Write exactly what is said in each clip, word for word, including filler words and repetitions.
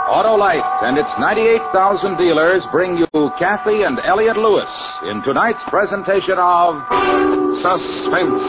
Autolite and its ninety-eight thousand dealers bring you Kathy and Elliot Lewis in tonight's presentation of Suspense.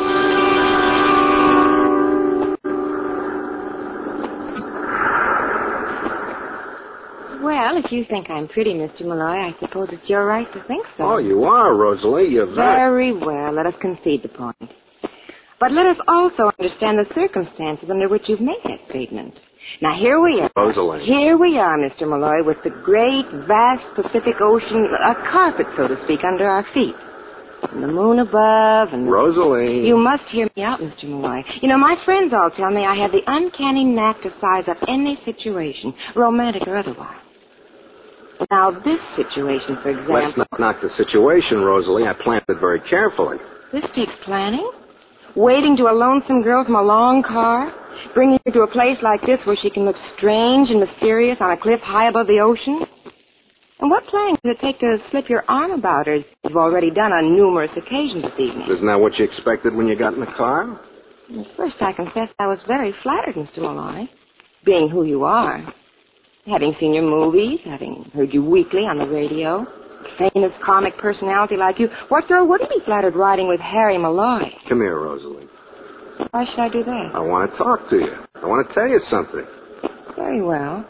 Well, if you think I'm pretty, Mister Malloy, I suppose it's your right to think so. Oh, you are, Rosalie. You're very... Very well. Let us concede the point. But let us also understand the circumstances under which you've made that statement. Now, here we are. Rosalie. Here we are, Mister Malloy, with the great, vast Pacific Ocean, a carpet, so to speak, under our feet. And the moon above and... The... Rosalie. You must hear me out, Mister Malloy. You know, my friends all tell me I have the uncanny knack to size up any situation, romantic or otherwise. Now, this situation, for example... Let's not knock the situation, Rosalie. I planned it very carefully. This takes planning? Waiting to a lonesome girl from a long car? Bringing her to a place like this where she can look strange and mysterious on a cliff high above the ocean? And what planning does it take to slip your arm about her, as you've already done on numerous occasions this evening? Isn't that what you expected when you got in the car? At first, I confess I was very flattered, Mister Malloy, being who you are. Having seen your movies, having heard you weekly on the radio, a famous comic personality like you, what girl wouldn't be flattered riding with Harry Malloy? Come here, Rosalie. Why should I do that? I want to talk to you. I want to tell you something. Very well.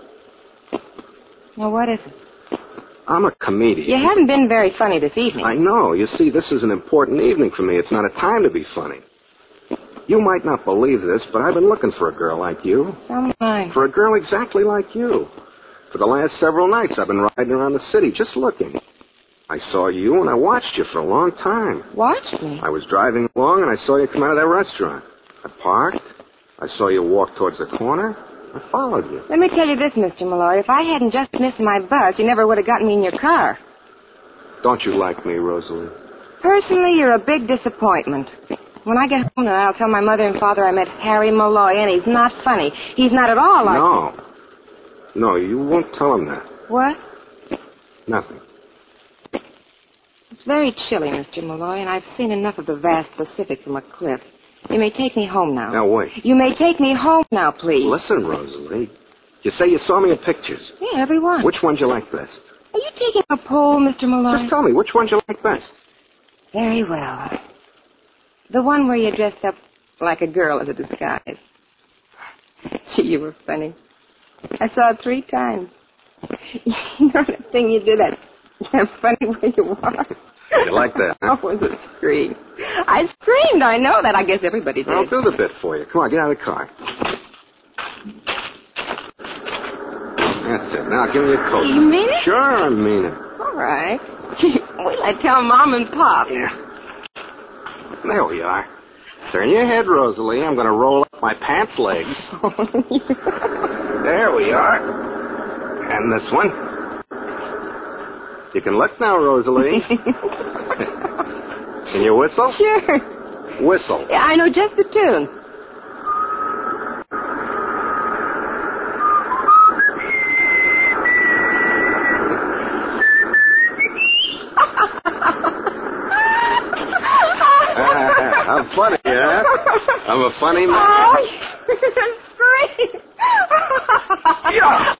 Now, what is it? I'm a comedian. You haven't been very funny this evening. I know. You see, this is an important evening for me. It's not a time to be funny. You might not believe this, but I've been looking for a girl like you. So am I. For a girl exactly like you. For the last several nights, I've been riding around the city just looking. I saw you, and I watched you for a long time. Watched me? I was driving along, and I saw you come out of that restaurant. I parked. I saw you walk towards the corner. I followed you. Let me tell you this, Mister Malloy. If I hadn't just missed my bus, you never would have gotten me in your car. Don't you like me, Rosalie? Personally, you're a big disappointment. When I get home now, I'll tell my mother and father I met Harry Malloy, and he's not funny. He's not at all like... No. No, you won't tell him that. What? Nothing. It's very chilly, Mister Malloy, and I've seen enough of the vast Pacific from a cliff. You may take me home now. Now, wait. You may take me home now, please. Listen, Rosalie. You say you saw me in pictures. Yeah, every one. Which ones you like best? Are you taking a poll, Mister Malloy? Just tell me, which ones you like best? Very well. The one where you dressed up like a girl as a disguise. Gee, you were funny. I saw it three times. You know the thing you did, that, that funny way you are. You like that, huh? Oh, it was a scream. I screamed, I know that. I guess everybody did. I'll do the bit for you. Come on, get out of the car. That's it. Now, give me your coat. You mean it? Sure, I mean it. All right. Gee, wait till I tell Mom and Pop. Yeah. There we are. Turn your head, Rosalie. I'm going to roll up my pants legs. There we are. And this one. You can look now, Rosalie. Can you whistle? Sure. Whistle. Yeah, I know just the tune. I'm funny, yeah? I'm a funny man. Oh, scream. Yeah.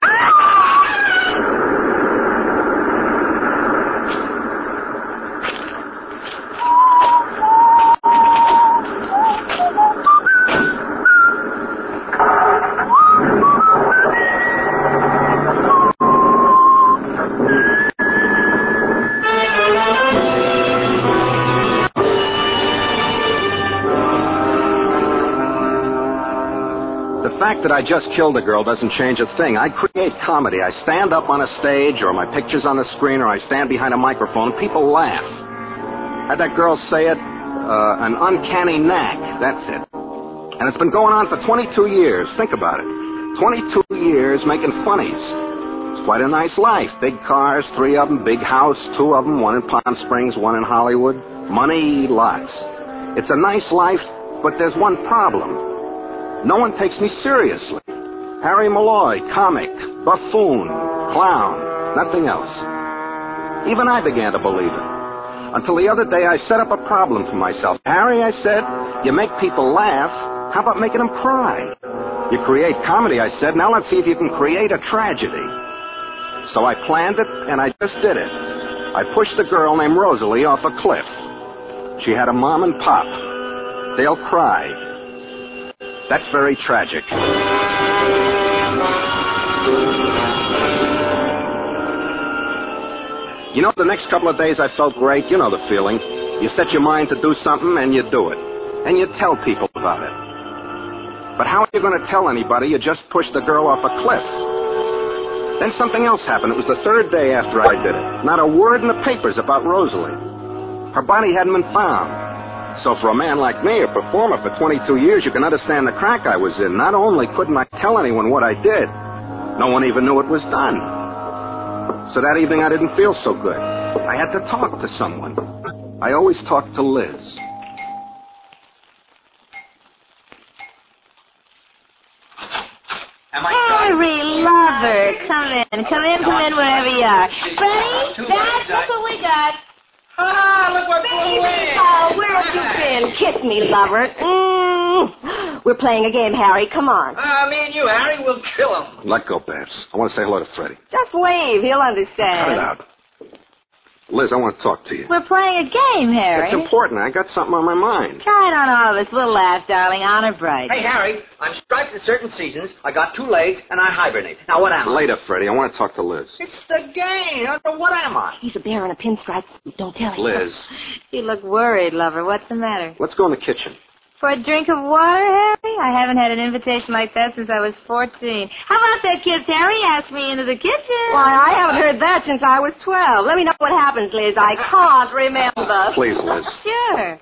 The fact that I just killed a girl doesn't change a thing. I create comedy. I stand up on a stage, or my picture's on the screen, or I stand behind a microphone, and people laugh. Had that girl say it? Uh, an uncanny knack. That's it. And it's been going on for twenty-two years. Think about it. twenty-two years making funnies. It's quite a nice life. Big cars, three of them, big house, two of them, one in Palm Springs, one in Hollywood. Money, lots. It's a nice life, but there's one problem. No one takes me seriously. Harry Malloy, comic, buffoon, clown, nothing else. Even I began to believe it. Until the other day, I set up a problem for myself. Harry, I said, you make people laugh. How about making them cry? You create comedy, I said. Now let's see if you can create a tragedy. So I planned it, and I just did it. I pushed a girl named Rosalie off a cliff. She had a mom and pop. They'll cry. That's very tragic. You know, the next couple of days I felt great. You know the feeling. You set your mind to do something, and you do it. And you tell people about it. But how are you going to tell anybody you just pushed a girl off a cliff? Then something else happened. It was the third day after I did it. Not a word in the papers about Rosalie. Her body hadn't been found. So for a man like me, a performer for twenty-two years, you can understand the crack I was in. Not only couldn't I tell anyone what I did, no one even knew it was done. So that evening I didn't feel so good. I had to talk to someone. I always talk to Liz. Harry, lover, come in, come in, come in wherever you are. Freddie, Dad, look what we got. Ah, look what blew in. Oh, where have you been? Kiss me, lover. Mm. We're playing a game, Harry. Come on. Ah, me and you, Harry, we'll kill him. Let go, Babs. I want to say hello to Freddie. Just wave. He'll understand. Cut it out. Liz, I want to talk to you. We're playing a game, Harry. It's important. I got something on my mind. Try it on all of us. We'll laugh, darling. Honor bright. Hey, Harry, I'm striped at certain seasons. I got two legs, and I hibernate. Now, what am I? Later, Freddie. I want to talk to Liz. It's the game. Now, what am I? He's a bear in a pinstripe suit. Don't tell him. Liz, You look worried, lover. What's the matter? let's go in the kitchen. For a drink of water, Harry? I haven't had an invitation like that since I was fourteen. How about that kiss, Harry? Ask me into the kitchen. Why, I haven't heard that since I was twelve. Let me know what happens, Liz. I can't remember. Please, Liz. Sure.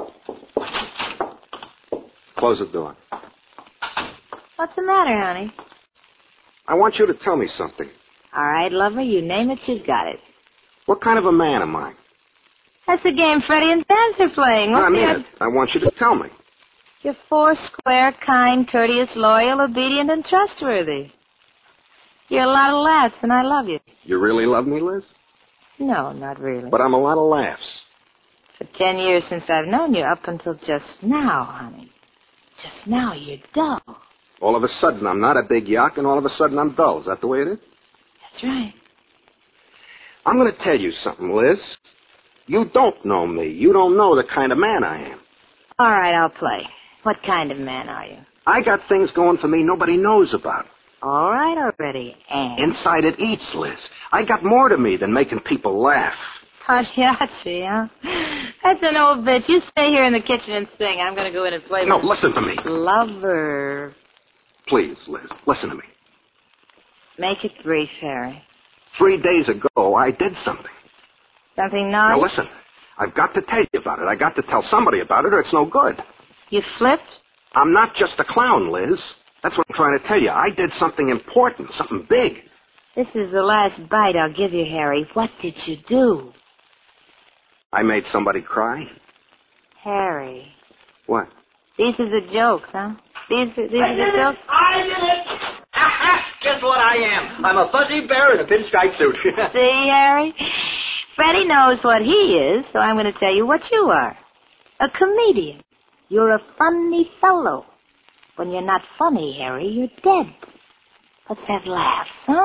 Close the door. What's the matter, honey? I want you to tell me something. All right, lover, you name it, you got it. What kind of a man am I? That's the game Freddie and Dance are playing. No, What's I mean the it. I want you to tell me. You're four square, kind, courteous, loyal, obedient, and trustworthy. You're a lot of laughs, and I love you. You really love me, Liz? No, not really. But I'm a lot of laughs. For ten years since I've known you, up until just now, honey. Just now, you're dull. All of a sudden, I'm not a big yuck, and all of a sudden, I'm dull. Is that the way it is? That's right. I'm going to tell you something, Liz. You don't know me. You don't know the kind of man I am. All right, I'll play. What kind of man are you? I got things going for me nobody knows about. All right already, and... Inside it eats, Liz. I got more to me than making people laugh. Pagliacci, huh? That's an old bitch. You stay here in the kitchen and sing. I'm going to go in and play No, with... listen to me. Lover. Please, Liz, listen to me. Make it brief, Harry. Three days ago, I did something. Something naughty? Now, listen. I've got to tell you about it. I got to tell somebody about it, or it's no good. You flipped? I'm not just a clown, Liz. That's what I'm trying to tell you. I did something important, something big. This is the last bite I'll give you, Harry. What did you do? I made somebody cry. Harry. What? These are the jokes, huh? These are, these I are did the it! jokes? I did it! Guess what I am? I'm a fuzzy bear in a pinstripe suit. See, Harry? Freddie knows what he is, so I'm going to tell you what you are. A comedian. You're a funny fellow. When you're not funny, Harry, you're dead. Let's have laughs, huh?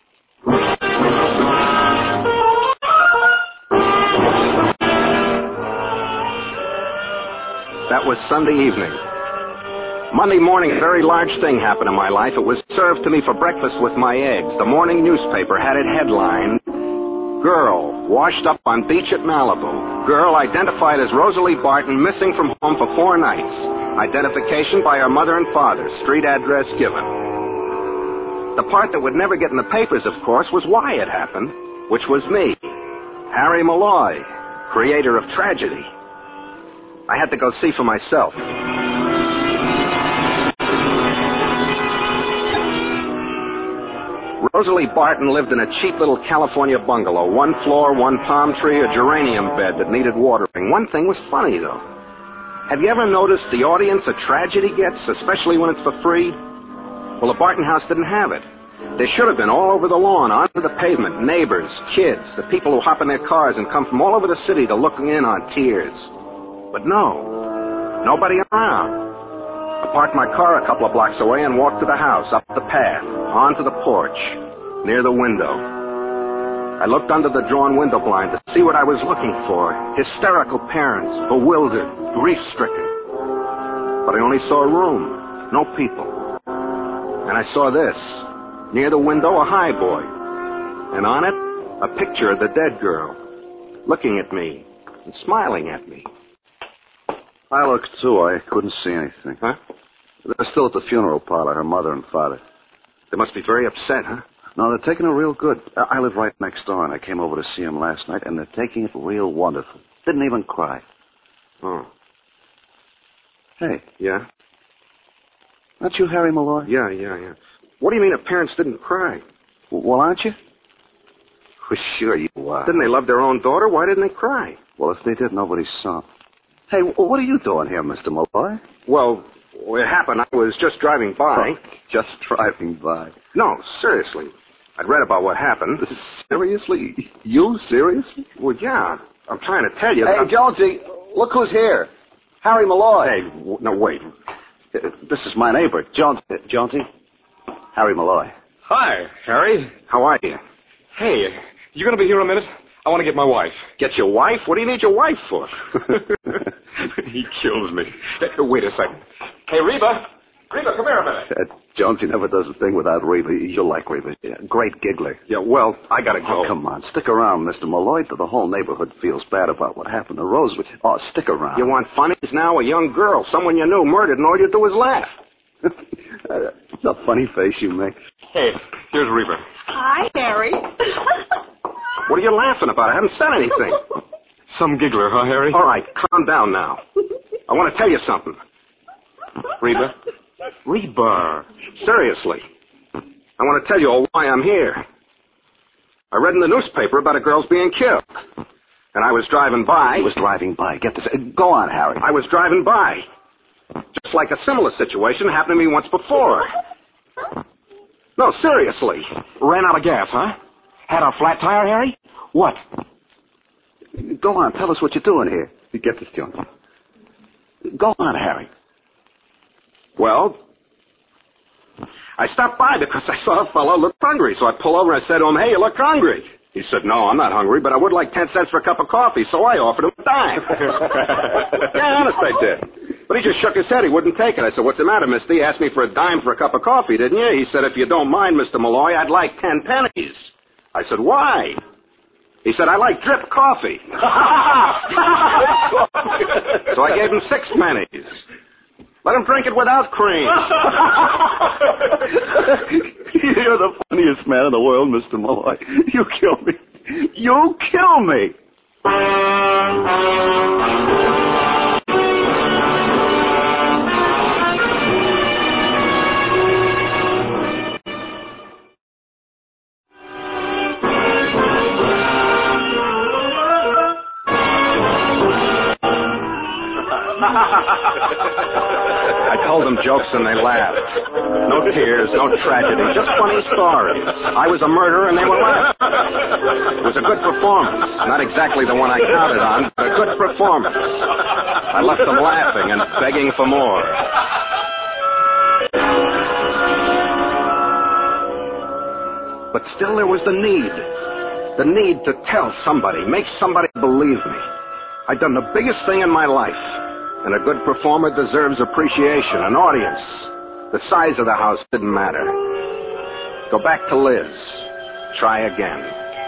That was Sunday evening. Monday morning, a very large thing happened in my life. It was served to me for breakfast with my eggs. The morning newspaper had it headlined, Girl washed up on beach at Malibu. Girl identified as Rosalie Barton, missing from home for four nights. Identification by her mother and father. Street address given. The part that would never get in the papers, of course, was why it happened, which was me, Harry Malloy, creator of tragedy. I had to go see for myself. Rosalie Barton lived in a cheap little California bungalow. One floor, one palm tree, a geranium bed that needed watering. One thing was funny, though. Have you ever noticed the audience a tragedy gets, especially when it's for free? Well, the Barton house didn't have it. There should have been all over the lawn, onto the pavement, neighbors, kids, the people who hop in their cars and come from all over the city to look in on tears. But no, nobody around. I parked my car a couple of blocks away and walked to the house, up the path, onto the porch, near the window. I looked under the drawn window blind to see what I was looking for. Hysterical parents, bewildered, grief-stricken. But I only saw a room, no people. And I saw this. Near the window, a highboy. And on it, a picture of the dead girl, looking at me and smiling at me. I looked, too. I couldn't see anything. Huh? They're still at the funeral parlor, her mother and father. They must be very upset, huh? No, they're taking it real good. I live right next door, and I came over to see them last night, and they're taking it real wonderful. Didn't even cry. Oh. Hey. Yeah? Aren't you Harry Malloy? Yeah, yeah, yeah. What do you mean the parents didn't cry? Well, aren't you? Well, sure you are. Didn't they love their own daughter? Why didn't they cry? Well, if they did, nobody saw. Hey, what are you doing here, Mister Malloy? Well, it happened. I was just driving by. Oh, just driving by. No, seriously. I'd read about what happened. Seriously? You seriously? Well, yeah. I'm trying to tell you. Hey, that Jonesy, look who's here. Harry Malloy. Hey, w- no, wait. Uh, This is my neighbor, Jones- uh, Jonesy. Harry Malloy. Hi, Harry. How are you? Hey, you going to be here a minute? I want to get my wife. Get your wife? What do you need your wife for? He kills me. Hey, wait a second. Hey, Reba. Reba, come here a minute. Uh, Jonesy never does a thing without Reba. You'll like Reba. Yeah, great giggler. Yeah, well, I gotta go. Oh, come on. Stick around, Mister Malloy. The whole neighborhood feels bad about what happened to Rosewood. Oh, stick around. You want funnies now? A young girl, someone you knew, murdered, and all you do is laugh. uh, it's a funny face you make. Hey, here's Reba. Hi, Harry. What are you laughing about? I haven't said anything. Some giggler, huh, Harry? All right, calm down now. I want to tell you something. Reba? Reba. Seriously. I want to tell you all why I'm here. I read in the newspaper about a girl's being killed. And I was driving by. He was driving by. Get this. Uh, go on, Harry. I was driving by. Just like a similar situation happened to me once before. No, seriously. Ran out of gas, huh? Had a flat tire, Harry? What? Go on. Tell us what you're doing here. Get this, Jonesy. Go on, Harry. Well, I stopped by because I saw a fellow look hungry. So I pulled over and I said to him, hey, you look hungry. He said, no, I'm not hungry, but I would like ten cents for a cup of coffee. So I offered him a dime. Yeah, honest, I did. But he just shook his head. He wouldn't take it. I said, what's the matter, mister? You asked me for a dime for a cup of coffee, didn't you? He said, if you don't mind, Mister Malloy, I'd like ten pennies. I said, why? He said, I like drip coffee. So I gave him six pennies. Let him drink it without cream. You're the funniest man in the world, Mister Malloy. You kill me. You kill me. I told them jokes and they laughed. No tears, no tragedy, just funny stories. I was a murderer and they were laughing. It was a good performance. Not exactly the one I counted on, but a good performance. I left them laughing and begging for more. But still there was the need. The need to tell somebody, make somebody believe me. I'd done the biggest thing in my life. And a good performer deserves appreciation, an audience. The size of the house didn't matter. Go back to Liz. Try again.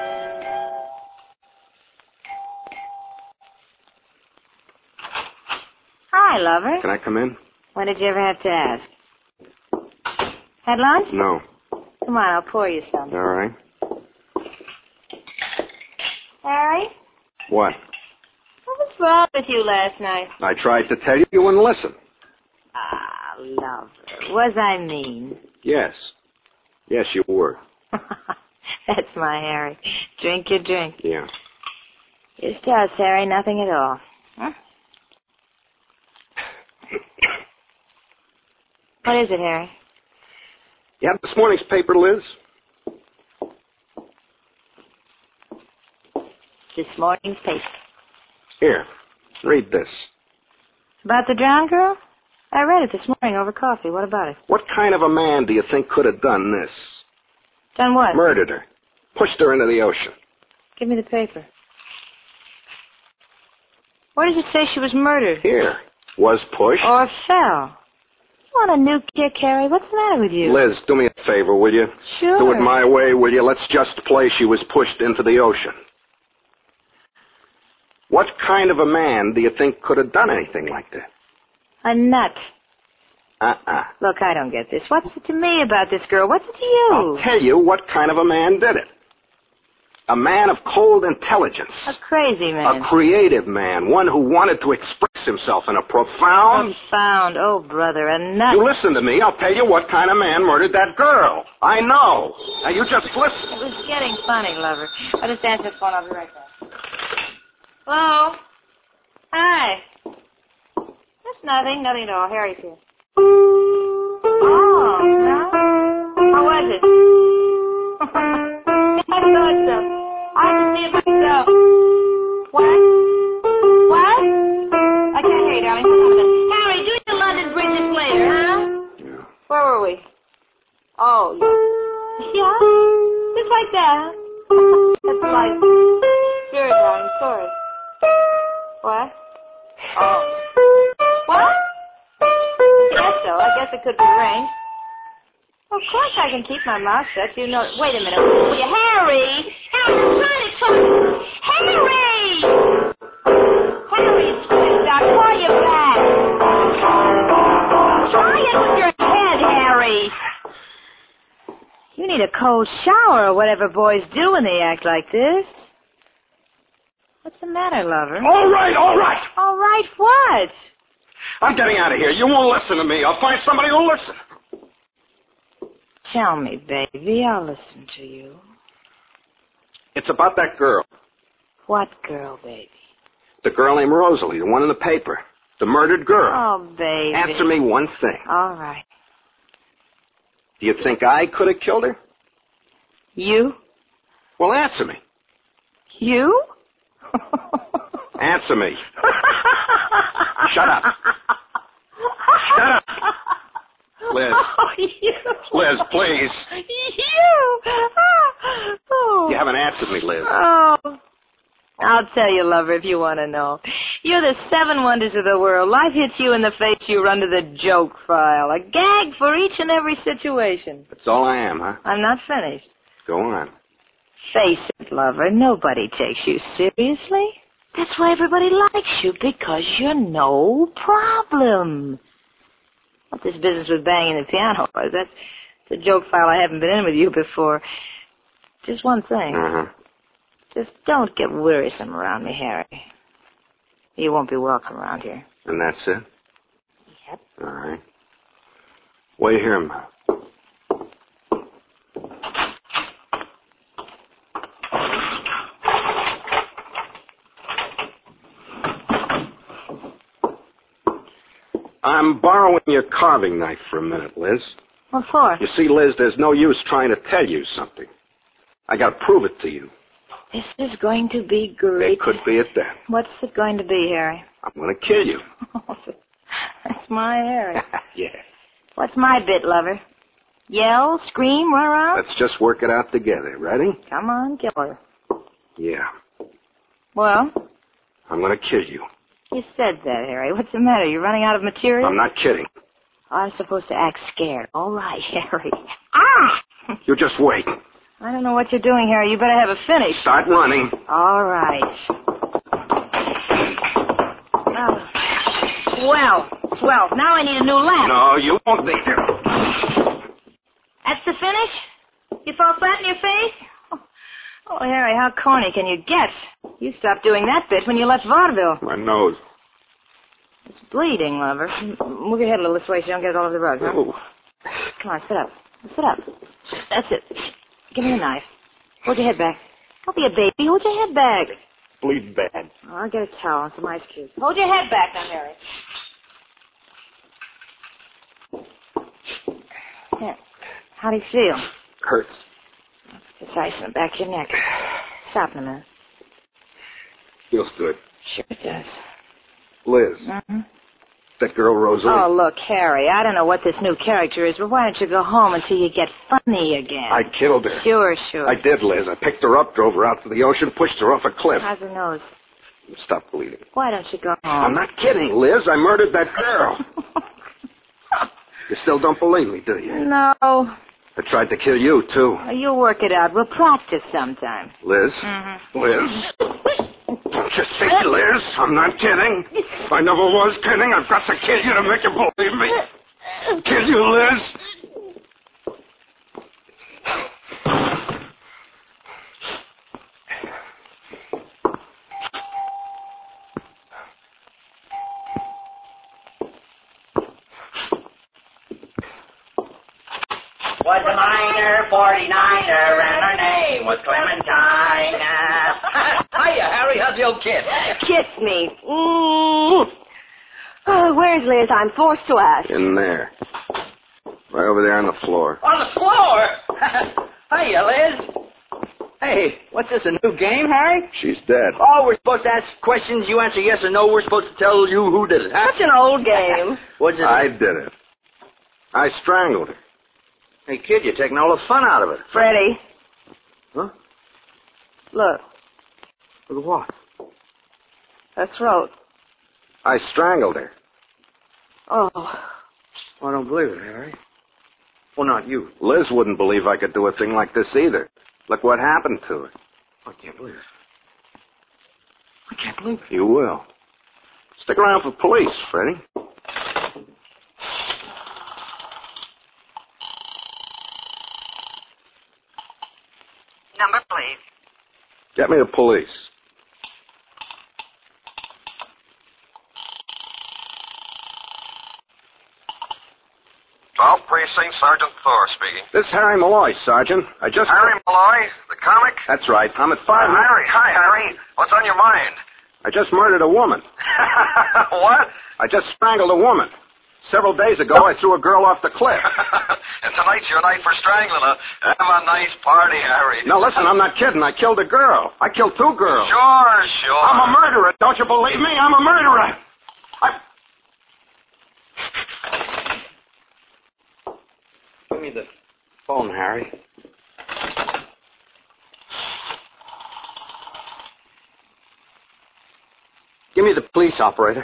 Hi, lover. Can I come in? When did you ever have to ask? Had lunch? No. Come on, I'll pour you some. All right. Harry? What? What was wrong with you last night? I tried to tell you, you wouldn't listen. Ah, lover. Was I mean? Yes. Yes, you were. That's my Harry. Drink your drink. Yeah. Just us, Harry. Nothing at all. Huh? What is it, Harry? You have this morning's paper, Liz? This morning's paper. Here, read this. About the drowned girl? I read it this morning over coffee. What about it? What kind of a man do you think could have done this? Done what? Murdered her. Pushed her into the ocean. Give me the paper. Where does it say she was murdered? Here. Was pushed. Or fell. You want a new kick, Harry? What's the matter with you? Liz, do me a favor, will you? Sure. Do it my way, will you? Let's just play she was pushed into the ocean. What kind of a man do you think could have done anything like that? A nut. Uh-uh. Look, I don't get this. What's it to me about this girl? What's it to you? I'll tell you what kind of a man did it. A man of cold intelligence. A crazy man. A creative man. One who wanted to express himself in a profound... Profound. Oh, brother, a nut. You listen to me. I'll tell you what kind of man murdered that girl. I know. Now, you just listen. It was getting funny, lover. I'll just answer the phone. I'll be right back. Hello? Hi. That's nothing. Nothing at all. Harry's here. Oh, no? How was it? I thought so. I have to see it myself. What? What? I can't hear you, darling. Hold on a minute. Harry, do your London Bridges later, huh? Yeah. Where were we? Oh, yeah. Yeah? Just like that, huh? That's like... Sure, darling, of course. What? Oh. What? I guess so. I guess it could be arranged. Well, of course I can keep my mouth shut. You know... Wait a minute. Will you... Harry! Harry, I'm trying to talk... Harry! Harry, squeeze. I'll call you back. Try it with your head, Harry. You need a cold shower or whatever boys do when they act like this. What's the matter, lover? All right, all right. All right, what? I'm getting out of here. You won't listen to me. I'll find somebody who'll listen. Tell me, baby. I'll listen to you. It's about that girl. What girl, baby? The girl named Rosalie, the one in the paper. The murdered girl. Oh, baby. Answer me one thing. All right. Do you think I could have killed her? You? Well, answer me. You? Answer me. Shut up. Shut up. Liz. Oh, you. Liz, please. You. Oh. You haven't answered me, Liz. Oh. I'll tell you, lover, if you want to know. You're the seven wonders of the world. Life hits you in the face, you run to the joke file. A gag for each and every situation. That's all I am, huh? I'm not finished. Go on. Face it, lover, nobody takes you seriously. That's why everybody likes you, because you're no problem. What this business with banging the piano was, that's the joke file. I haven't been in with you before. Just one thing. Uh-huh. Just don't get wearisome around me, Harry. You won't be welcome around here. And that's it? Yep. All right. Wait here, Ma. I'm borrowing your carving knife for a minute, Liz. What for? You see, Liz, there's no use trying to tell you something. I got to prove it to you. This is going to be great. It could be at that. What's it going to be, Harry? I'm going to kill you. That's my Harry. Yeah. What's my bit, lover? Yell, scream, run around? Let's just work it out together. Ready? Come on, kill her. Yeah. Well? I'm going to kill you. You said that, Harry. What's the matter? You running out of material? I'm not kidding. I'm supposed to act scared. All right, Harry. Ah! You just wait. I don't know what you're doing, Harry. You better have it finished. Start running. All right. Oh. Swell. Swell. Now I need a new lamp. No, you won't be here. That's the finish? You fall flat in your face? Oh, Harry, how corny can you get? You stopped doing that bit when you left vaudeville. My nose. It's bleeding, lover. Move your head a little this way so you don't get it all over the rug, huh? Oh. Come on, sit up. Sit up. That's it. Give me the knife. Hold your head back. Don't be a baby. Hold your head back. Bleeds bad. Oh, I'll get a towel and some ice cubes. Hold your head back now, Harry. Here. How do you feel? Hurts. It's ice in the back of your neck. Stop in a minute. Feels good. Sure it does. Liz, Mm-hmm. that girl Rosalie. Oh, look, Harry, I don't know what this new character is, but why don't you go home until you get funny again? I killed her. Sure, sure. I did, Liz. I picked her up, drove her out to the ocean, pushed her off a cliff. How's her nose? Stop bleeding. Why don't you go home? I'm not kidding, Liz. I murdered that girl. You still don't believe me, do you? No. I tried to kill you, too. Well, you work it out. We'll practice sometime. Liz? Mm-hmm. Liz? Don't you see, Liz? I'm not kidding. I never was kidding. I've got to kill you to make you believe me. Kill you, Liz. Was a minor, forty-niner, and her name was Clementine. Hiya, Harry. How's the old kid? Kiss me. Mm. Oh, where's Liz? I'm forced to ask. In there. Right over there on the floor. On the floor? Hiya, Liz. Hey, what's this, a new game, Harry? She's dead. Oh, we're supposed to ask questions. You answer yes or no. We're supposed to tell you who did it, huh? Such an old game. What's it? I did it. I strangled her. Hey, kid, you're taking all the fun out of it. Freddie. Huh? Look, Look at what? her throat. I strangled her. Oh. I don't believe it, Harry. Well, not you. Liz wouldn't believe I could do a thing like this either. Look what happened to her. I can't believe it. I can't believe it. You will. Stick around for police, Freddie. Number, please. Get me the police. twelfth Precinct, Sergeant Thor speaking. This is Harry Malloy, Sergeant. I just... Harry Malloy, the comic? That's right. I'm at five... Uh, Harry, hi, Harry. What's on your mind? I just murdered a woman. What? I just strangled a woman. Several days ago, I threw a girl off the cliff. And tonight's your night for strangling her. Have a nice party, Harry. Now, listen, I'm not kidding. I killed a girl. I killed two girls. Sure, sure. I'm a murderer. Don't you believe me? I'm a murderer. I... Give me the phone, Harry. Give me the police, operator.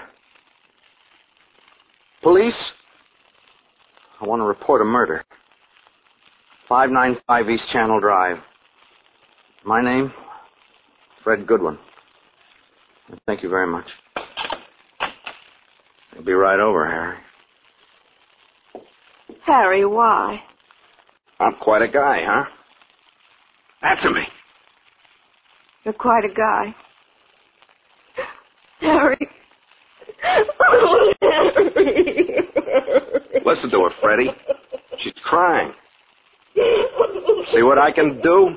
Police? I want to report a murder. five ninety-five East Channel Drive. My name? Fred Goodwin. Thank you very much. I'll be right over, Harry. Harry, why? I'm quite a guy, huh? Answer me. You're quite a guy. Harry. Listen to her, Freddie. She's crying. See what I can do?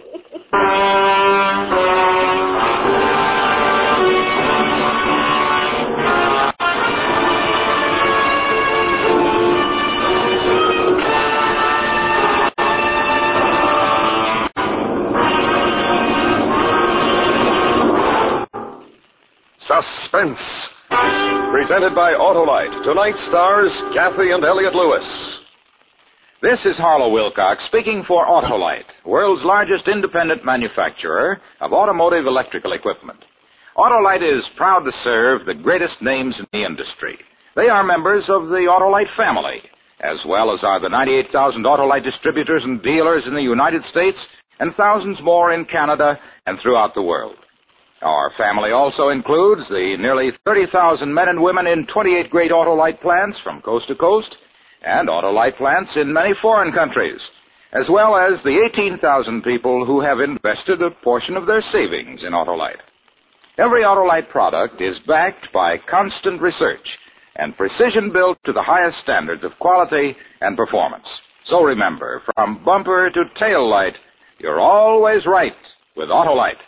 Suspense. Presented by Autolite. Tonight stars Kathy and Elliot Lewis. This is Harlow Wilcox speaking for Autolite, world's largest independent manufacturer of automotive electrical equipment. Autolite is proud to serve the greatest names in the industry. They are members of the Autolite family, as well as are the ninety-eight thousand Autolite distributors and dealers in the United States and thousands more in Canada and throughout the world. Our family also includes the nearly thirty thousand men and women in twenty-eight great Autolite plants from coast to coast and Autolite plants in many foreign countries, as well as the eighteen thousand people who have invested a portion of their savings in Autolite. Every Autolite product is backed by constant research and precision built to the highest standards of quality and performance. So remember, from bumper to tail light, you're always right with Autolite.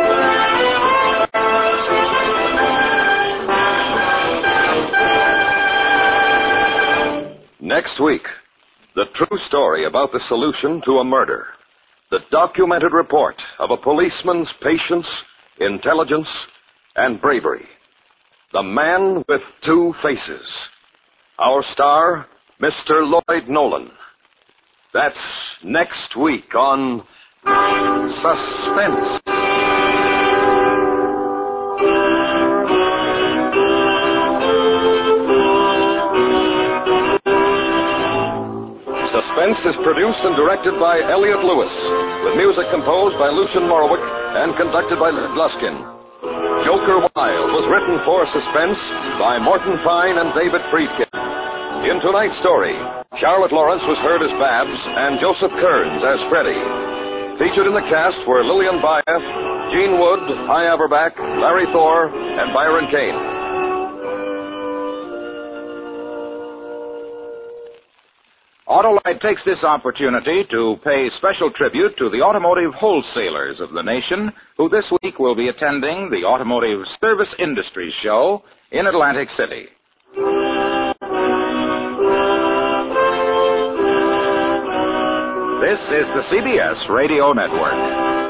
Next week, the true story about the solution to a murder. The documented report of a policeman's patience, intelligence, and bravery. The Man with Two Faces. Our star, Mister Lloyd Nolan. That's next week on Suspense. Suspense is produced and directed by Elliot Lewis, with music composed by Lucian Morowick and conducted by Led Luskin. Joker Wild was written for Suspense by Morton Fine and David Friedkin. In tonight's story, Charlotte Lawrence was heard as Babs and Joseph Kearns as Freddie. Featured in the cast were Lillian Buyeff, Gene Wood, Hy Averback, Larry Thor, and Byron Kane. Autolite takes this opportunity to pay special tribute to the automotive wholesalers of the nation who this week will be attending the Automotive Service Industries Show in Atlantic City. This is the C B S Radio Network.